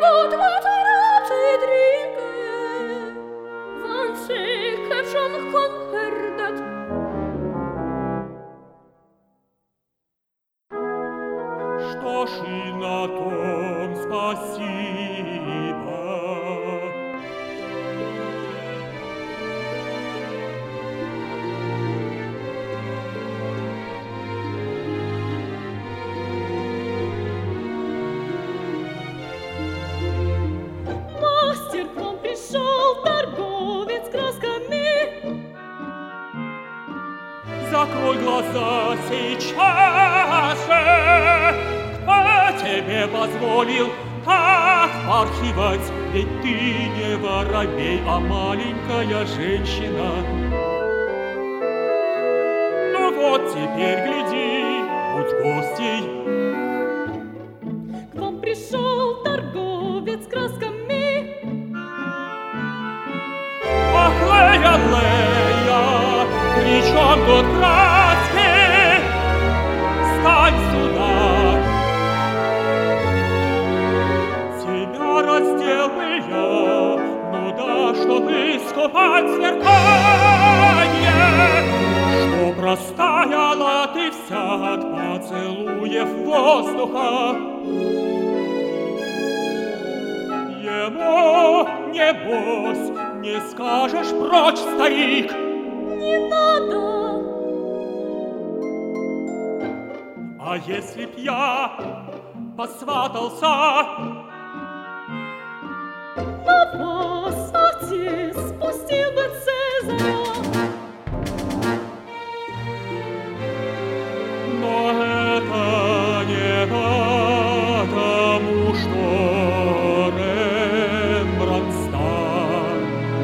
Что ж и на том спасибо. Мастер к вам пришел, торговец красками. Закрой глаза сейчас же. Кто тебе позволил так порхивать? Ведь ты не воробей, а маленькая женщина. Ну вот теперь гляди, будь гостей. К вам пришел торговец красками. Ах, Лея, Лея, при чем тут краски? Стань сюда. Тебя раздел бы я, ну да, чтоб искупать сверканье, что простаяла ты вся от поцелуев воздуха. Ему, небось, не скажешь прочь, старик. Не надо. А если б я посватался, На вас отец спустил бы Цезаря. но это не потому, что Рембрандт стар.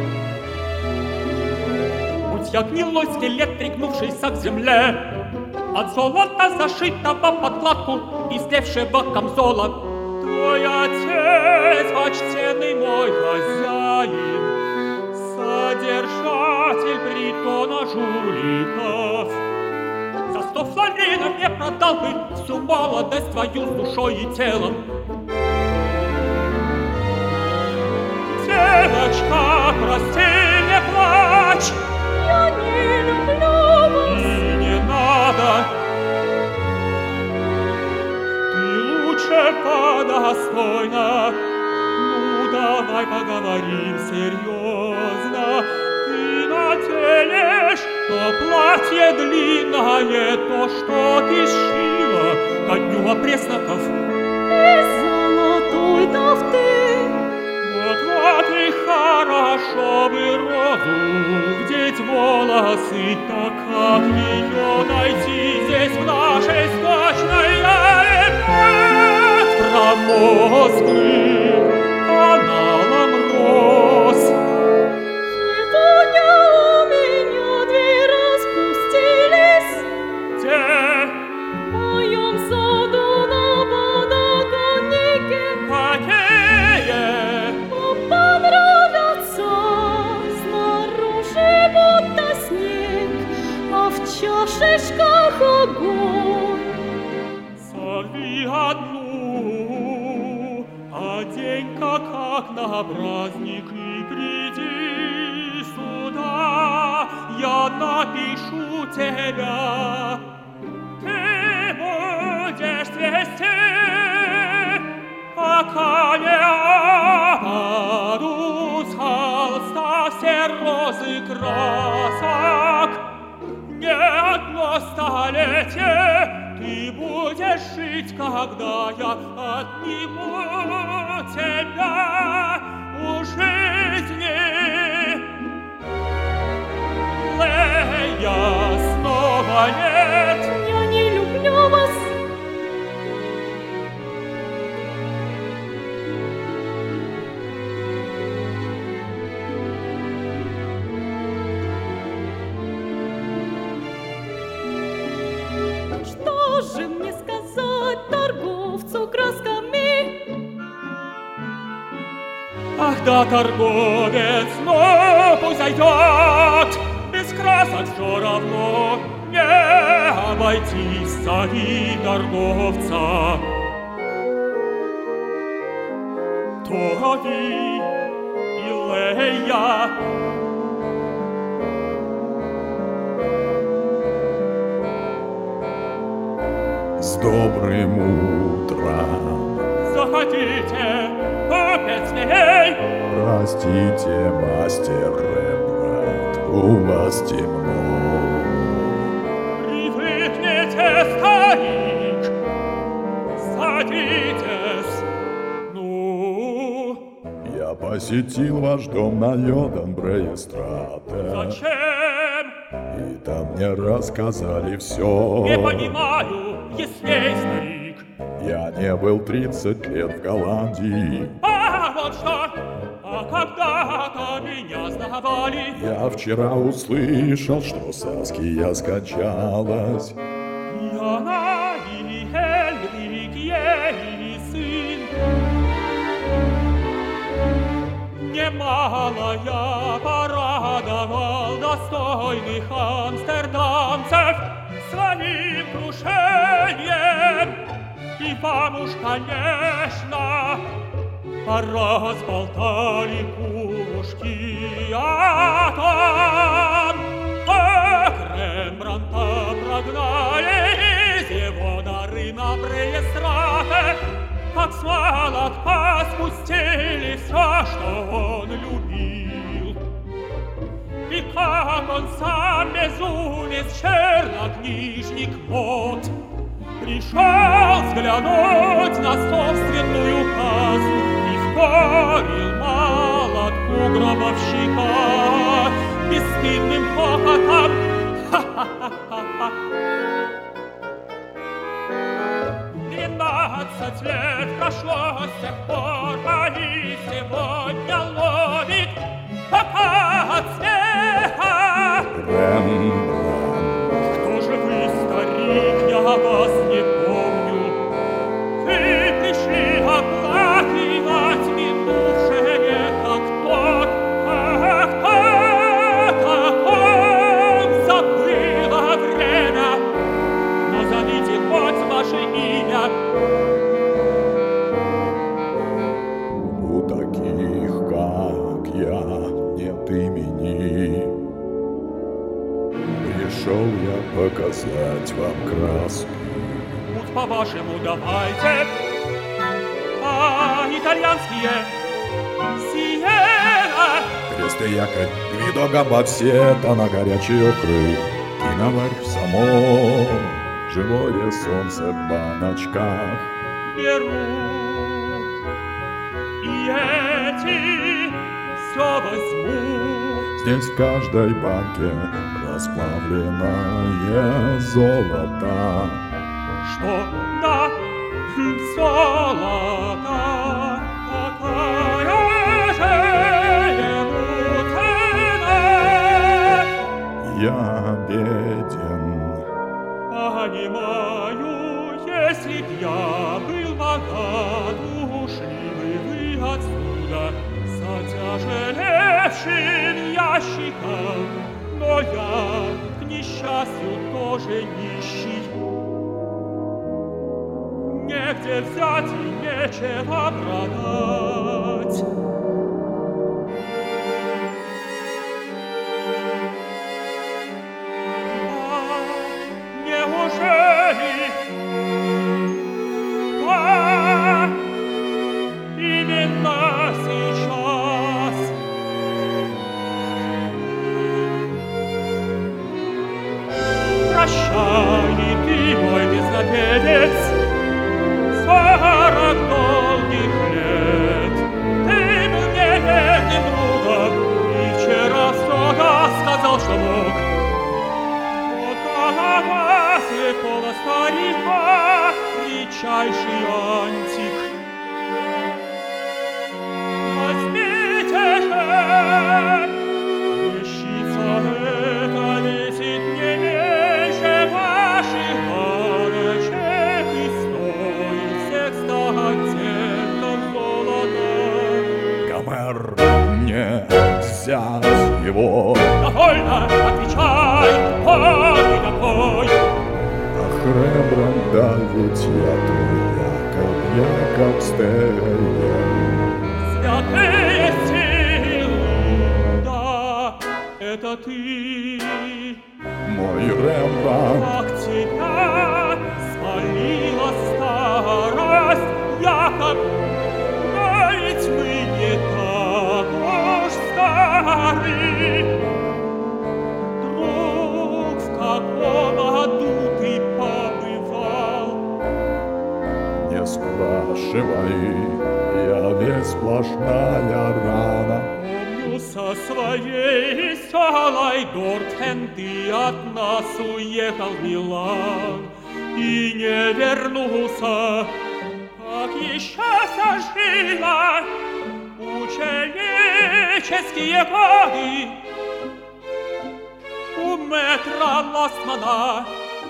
Будь я гнилой скелет, пригнувшийся к земле, от золота зашитого подкладку, истлевшего камзола, твой отец, почтенный мой хозяин, содержатель притона жуликов, за 100 флоринов не продал бы всю молодость твою с душой и телом. Девочка, прости, не плачь, Я не люблю вас. и не надо. Ты лучше подостойна. Ну, давай поговорим серьезно. Ты наденешь то платье длинное, то, что ты сшила ко дню опресноков. Из золотой тафты. Вот и хорошо бы розу вдеть волосы, так как ее найти здесь в нашей скучной опять промозглым каналом роз. Сегодня у меня двери распустились. Те, В моем саду на подоконнике какие понравятся. Снаружи будто снег, а в чашечках огонь. сорви одну, одень-ка как на праздник и приди сюда, я напишу тебя. Ты будешь цвести, пока не опадут с холста все розы красок. Не одно столетие ты будешь жить, когда я отниму тебя у жизни. Лея, снова нет. Я не люблю вас. Что же мне сказать торговцу красками? Ах да, торговец, но пусть зайдет, без красок все равно не обойтись сади торговца. крови Илея. С добрым утром. Заходите, попесней. Простите, мастер Рембрандт, у вас темно. Привыкните, старик, садитесь. Ну, Я посетил ваш дом на Йоданбрейстрате. зачем? И там мне рассказали все. Не понимаю, ясней, старик. Я не был 30 лет в Голландии. А вот что, а когда-то меня сдавали. Я вчера услышал, что Саския скончалась. Яна и Хенрик, ей сын. Немало я порадовал достойных амстердамцев своим крушением. И вам уж, конечно, поразболтали пушки о том, как Рембрандта прогнали из его норы на Брейстрате, как с молотка спустили все, что он любил. И как он сам безумец, чернокнижник, вот, пришел взглянуть на собственную казнь и вторил молотку гробовщика бесстыдным хохотом. Ха-ха-ха-ха-ха. 12 лет прошло с тех пор, а и сегодня ловит пока от смеха. Рембрандт, Кто же вы, старик, я вас не помню. Вы пришли оплакивать минувшее, как тот, как он забыло время. Назовите хоть ваше имя. у таких, как я, нет имени. Пришел я показать вам краску. Путь по-вашему давайте. А итальянские Сиена. Крест и якорь, Гвидо Гамбасета на горячий окры. И наварь само живое солнце в баночках. Беру и эти все возьму. Здесь в каждой банке расплавленное золото. Что да, золото, какая же ему цена? Я беден. Понимаю, если б я был богат, ушли бы вы отсюда с отяжелевшим ящиком. Но я, к несчастью, тоже нищий. Негде взять и нечего продать. Неужели? Да, именно сейчас. Прощай, и ты, мой песнопевец, 40 долгих лет. Ты был мне верным другом, и вчера строго сказал, что мог. Вот голова слепого старика, редчайший антик. Возьмите же, вещица эта весит не меньше ваших баночек и стоит всех 100 оттенков золота. Гомер, не взять его. Довольно, отвечай, он и такой. Ах, Рембрандт, да ведь я твой Якоб Стейн. это ты. Мой Рембрандт, Как тебя спалила старость, Яков, но ведь мы не так уж стары. Друг, в каком году ты побывал? не спрашивай, я весь сплошная рана. Помню, со своей веселой Дортхен ты от нас уехал в Милан и не вернулся. Как еще сожила ученические годы у мэтра Ластмана.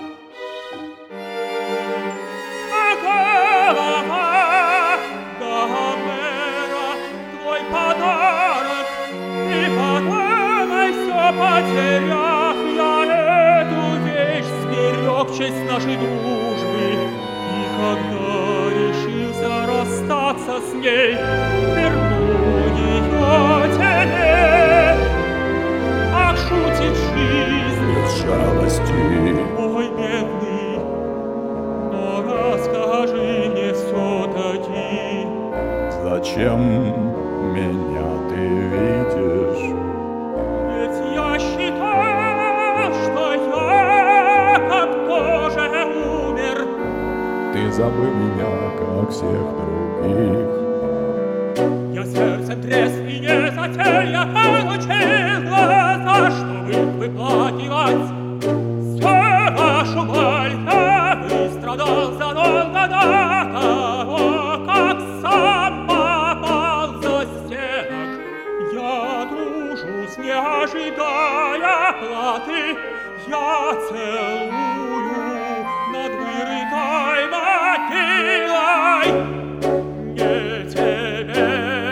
А голова Гомера, твой подарок, и подумай, все потеряв, я эту вещь сберег в честь нашей дружбы. И когда решился расстаться с ней, верну ее тебе. Ах, шутит жизнь, Без жалости, мой бедный, но расскажи мне все-таки. зачем меня ты видишь? Ведь я считал, что Яков тоже умер. Ты забыл меня, как всех других. Я сердцем трезв и не затей, я получил глаза, чтобы выплакивать всю вашу боль. Я выстрадал задолго до того, как сам попал за стенок. Я дружусь, не ожидая платы, я целую над вырытой могилой. Не тебе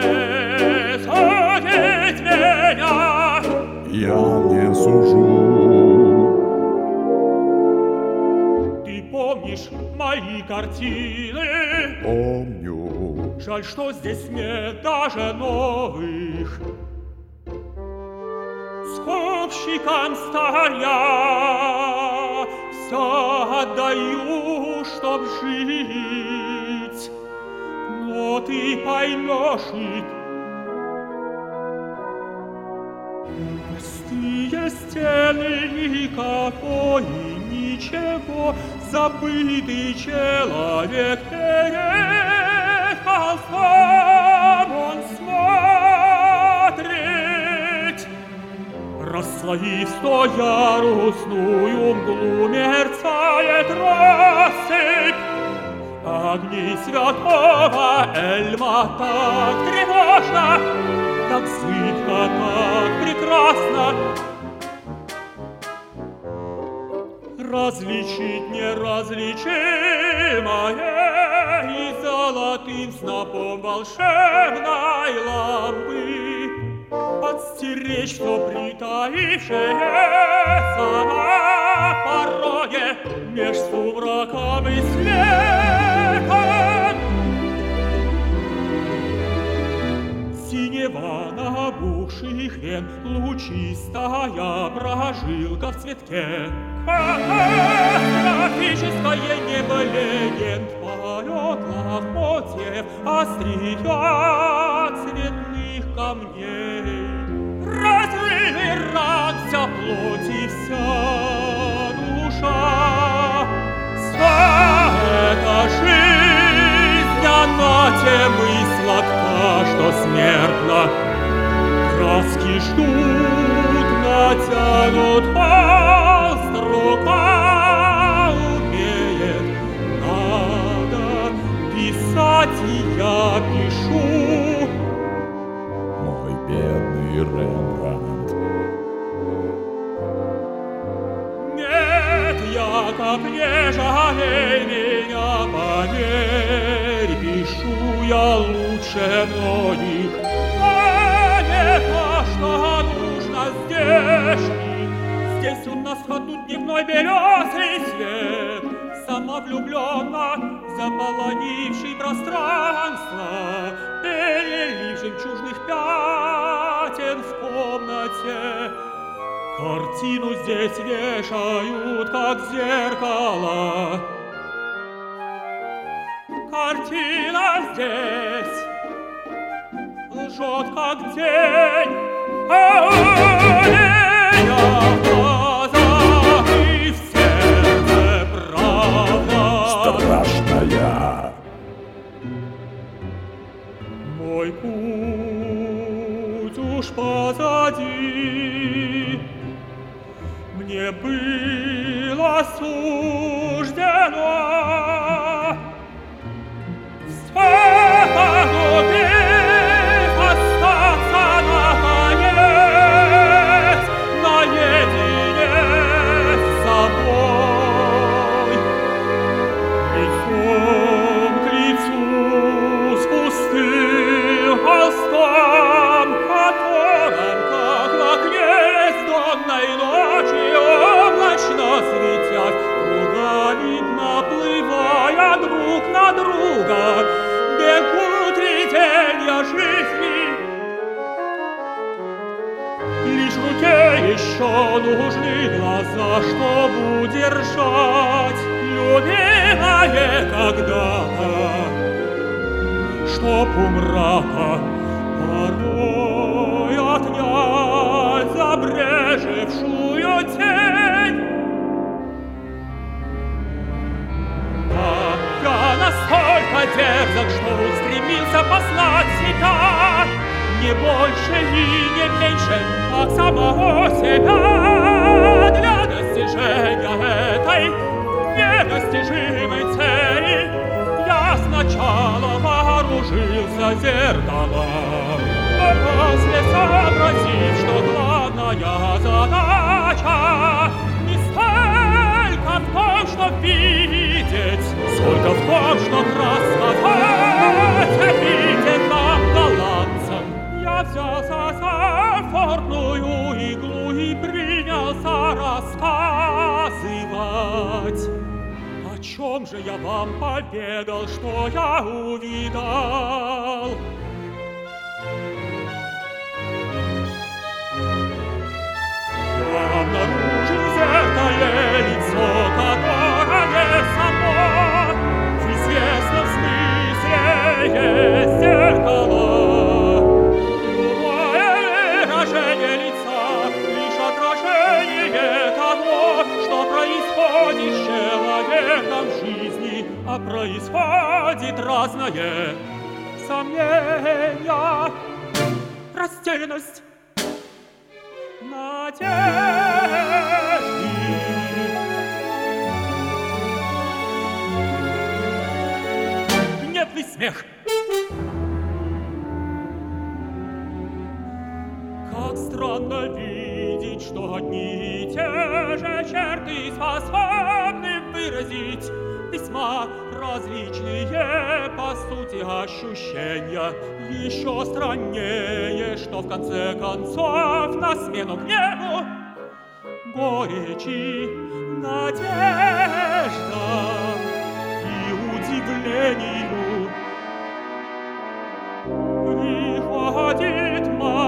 судить меня. Я не сужу. Ты помнишь мои картины? Помню, Жаль, что здесь нет даже новых. Скупщикам старья все отдаю, чтоб жить. Но ты поймешь и пустые стены никакой, ничего, забытый человек перед холстом он смотрит. Расслоив стоярусную мглу, мерцает россыпь огней святого Эльма. Так тревожно, так зыбко, так прекрасно различить неразличимое и золотым снопом волшебной лампы подстеречь все притаившееся на пороге меж сумраком и светом. Синева набухших вен, лучистая прожилка в цветке. Катастрофическое небо легенд, полет лохмотьев, острия цветных камней. Разрывы ран, вся плоть и вся душа. Вся эта жизнь, она тем и сладка, что смертна. Краски ждут, натянут холст, рука умеет. Надо писать, и я пишу. мой бедный Рембрандт. Нет, Яков, не жалей меня, поверь, пишу я лучше многих. А не то, что нужно здешний. Здесь у нас в ходу дневной белесый свет, самовлюбленно заполонивший пространство, перелив жемчужных пятен в комнате. Картину здесь вешают, как зеркало. Картина здесь лжет, как день, а у меня в глазах и в сердце правда. Страшная. Мой путь уж позади, мне было суждено еще нужны глаза, чтоб удержать любимое когда-то, чтоб у мрака порой отнять забрежевшую тень. А я настолько дерзок, что устремился послать себя, не больше и не меньше, как самого себя, для достижения этой недостижимой цели. Я сначала вооружился зеркалом, а после сообразив, что главная задача не столько в том, что видеть, сколько в том, что рассказать обиденным голландцам. Я взялся за фортную иглу и принялся рассказывать. О чем же я вам поведал, что я увидал? Я обнаружил в зеркале лицо, которое само в известном смысле есть зеркало. Происходит с человеком в жизни, а происходит разное. Сомнения, растерянность, надежды, гневный смех. Как странно видеть, что одни и те же черты способны выразить весьма различные по сути ощущения. Еще страннее, что в конце концов на смену гневу, горечи, надежда и удивлению приходит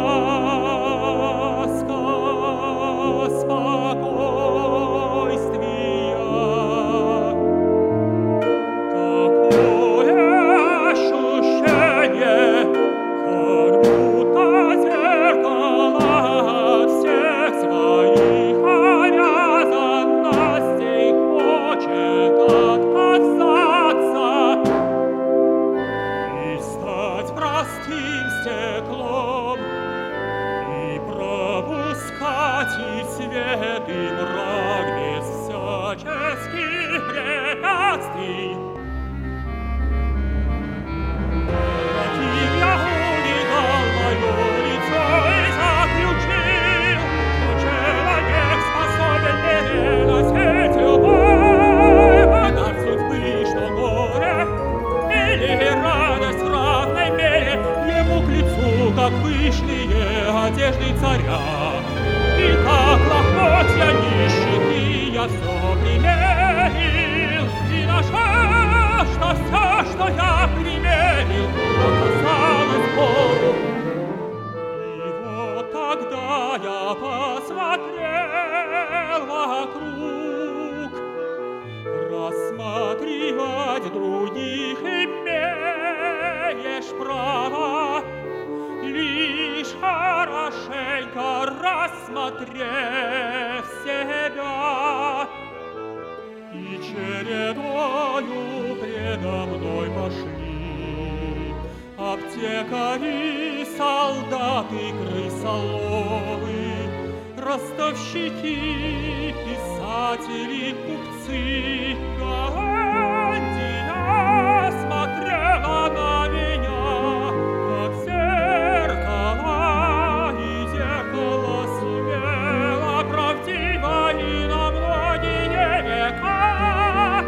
одежды царя, и как лохмотья нищеты я все примерил, и нашел, что все, что я примерил, оказалось Богу. И вот тогда я посмотрел осмотрев себя, и чередою предо мной пошли аптекари, солдаты, крысоловы, ростовщики, писатели, купцы. Гандия смотрела на меня, как зеркало, и зеркало смело, правдиво и на многие века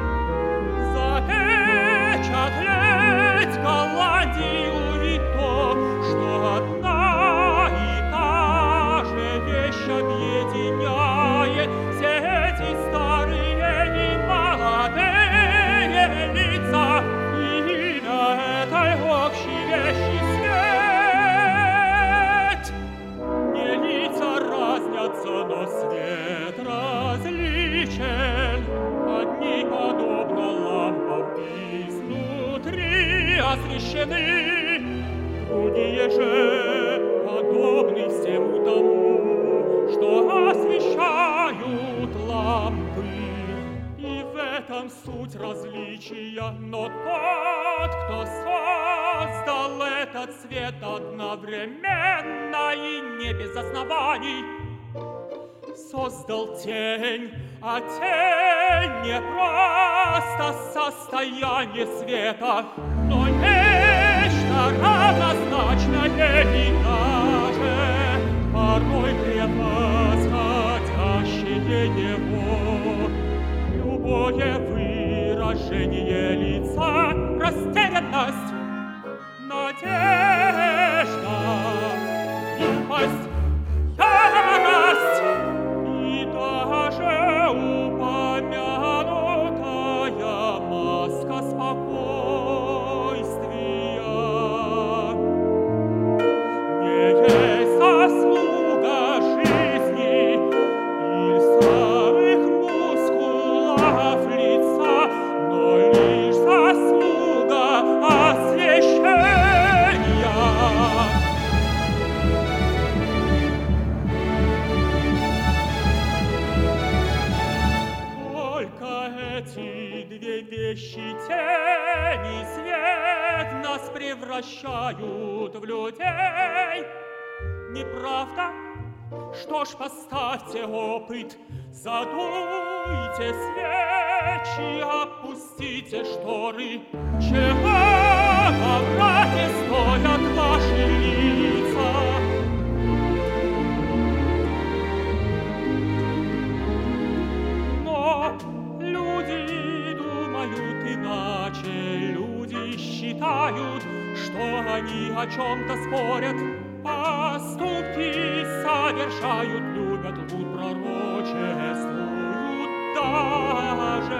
запечатлеть Голландию и то, что одна и та же вещь объединяет все эти старые и молодые лица, и имя этой общей вещи свет. Не лица разнятся, но свет различен. Одни подобно лампам изнутри освещены, другие же подобны всему тому, что освещают лампы. И в этом суть различия. Но тот, кто создал этот свет одновременно и не без оснований, создал тень, а тень не просто состояние света, но нечто равнозначное и даже порой превосходящее его. Любое выражение лица, растерянность, надежда, глупость, ярость и даже упомянутая маска спокойствия не есть заслуга жизни или самых мускулов лица, но лишь заслуга освещения. Только эти две вещи, тень и свет, нас превращают в людей. Неправда? Что ж, поставьте опыт, задуйте свечи, опустите шторы. Чего во мраке стоят ваши лица? Но люди думают иначе, люди считают, что они о чем-то спорят, поступки совершают, любят, лгут, пророчествуют даже.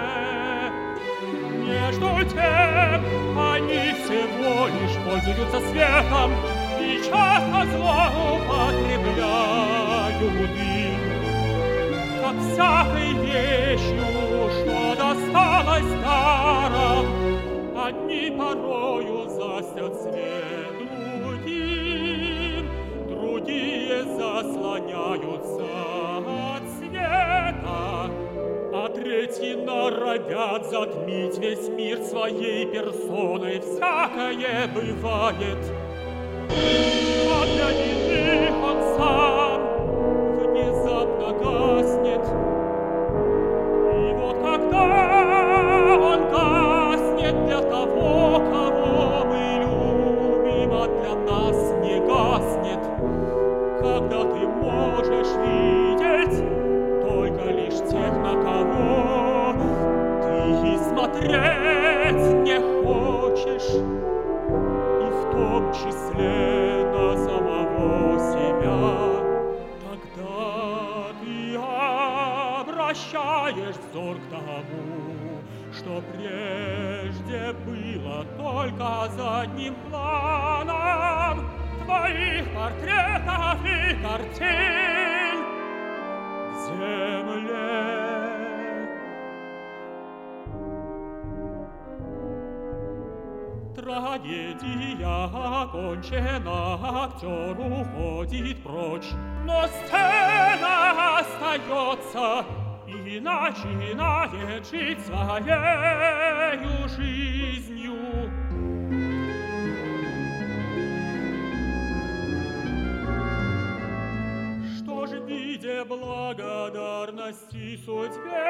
Между тем они всего лишь пользуются светом и часто злоупотребляют им, как всякой вещью, что досталось даром. Одни порою застят свет другим, другие заслоняются от света, а третьи норовят затмить весь мир своей персоной. Всякое бывает, а для иных он сам внезапно гаснет. И вот когда он гаснет для того, кого мы любим, а для нас не гаснет, когда ты можешь видеть только лишь тех, на кого ты и смотреть не хочешь, и в том числе на самого себя, тогда ты обращаешь взор к тому, что прежде было только задним планом твоих портретов и картин к земле. Трагедия окончена, актер уходит прочь, но сцена остается и начинает жить своею жизнью. Что ж, в виде благодарности судьбе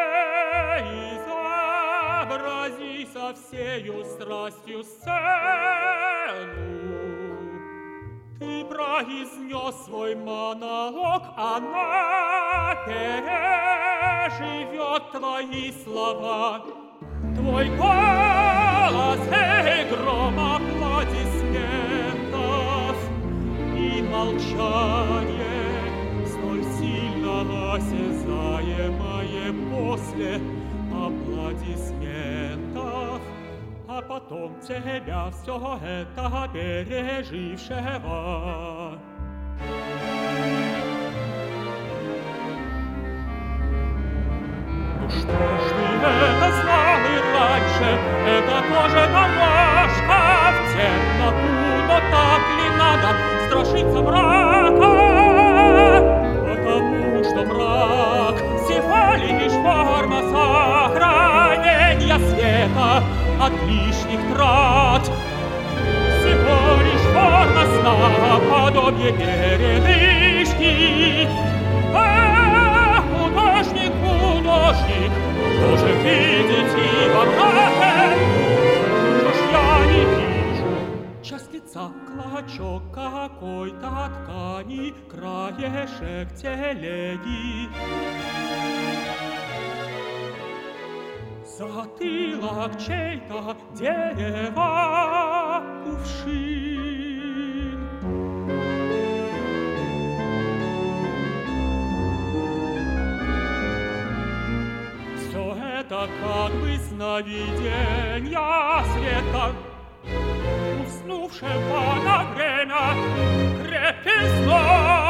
изобрази со всею страстью сцену. Ты произнес свой монолог, она переживет твои слова. Твой голос и гром аплодисментов и молчание, столь сильно осязаемое после аплодисментов, а потом тебя все это пережившего. Ну что ж, ты это знал и раньше, это тоже дорожка в темноту, но так ли надо страшиться мрака? Потому что мрак всего лишь форма сохранения света от лишних трат. Всего лишь форма сна, подобие передышки. Художник, художник, должен видеть и во мраке. Что ж я не вижу? Часть лица, клочок какой-то ткани, краешек телеги. Затылок чей-то, дерево, кувшин. Все это как бы сновиденья света, уснувшего на время крепким сном.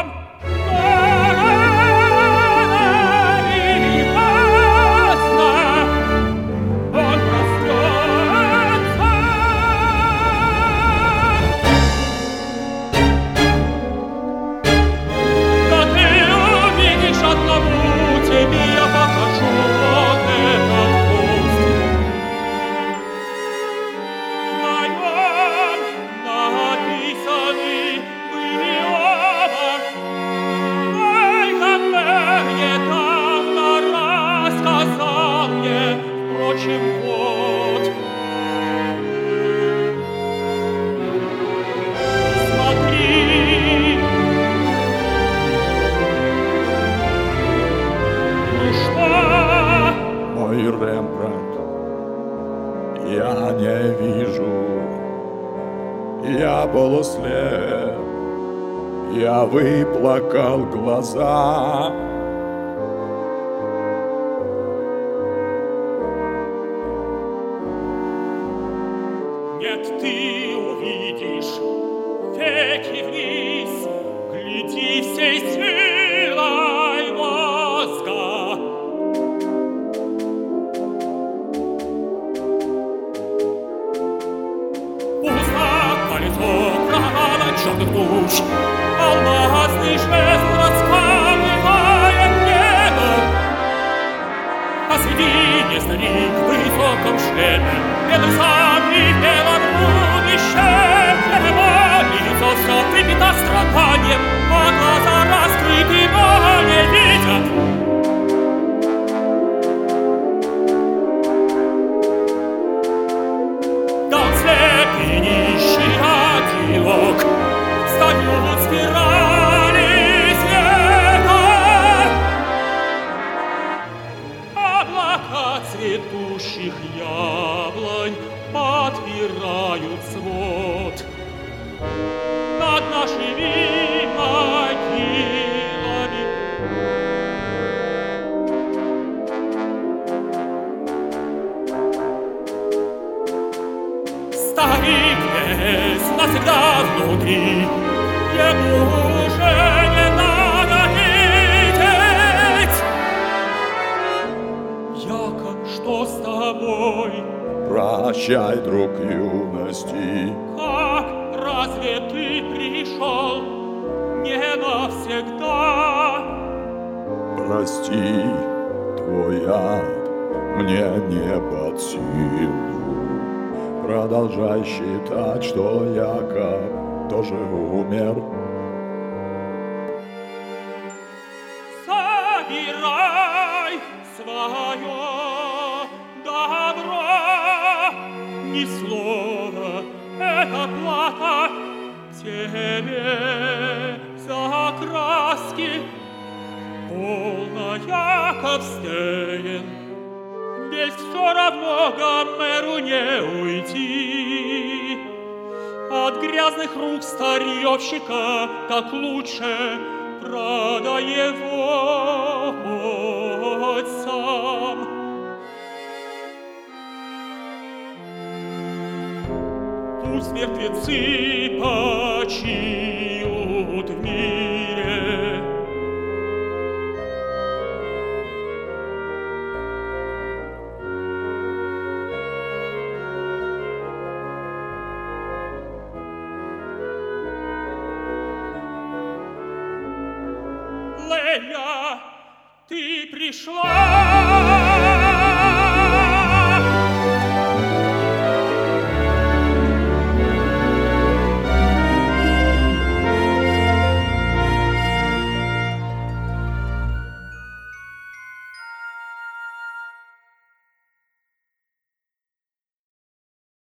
Я не вижу, я полуслеп, я выплакал глаза. Нет, ты увидишь веки вниз, гляди всей силой мозга. Черных туч, алмазный жест раскалывает небо. Посредине старик в высоком шлеме, белым сам и белом рубище. Его лицо все трепета страданием, а глаза раскрыты, но не видят. Там слеп и нищий одинок, встают спирали света. Облака цветущих яблонь подпирают свод над нашими могилами. Старик весь навсегда внутри, ему уже не надо видеть. Яков, что с тобой? Прощай, друг юности. Как разве ты пришел не навсегда? Прости, твой ад мне не под силу. Продолжай считать, что Яков тоже умер. Собирай свое добро, ни слова, это плата тебе за краски. Полно, Яков Стейн, ведь все равно Гомеру не уйти. От грязных рук старьевщика так лучше продай его хоть сам. Пусть мертвецы почиют в мире. Лея, ты пришла.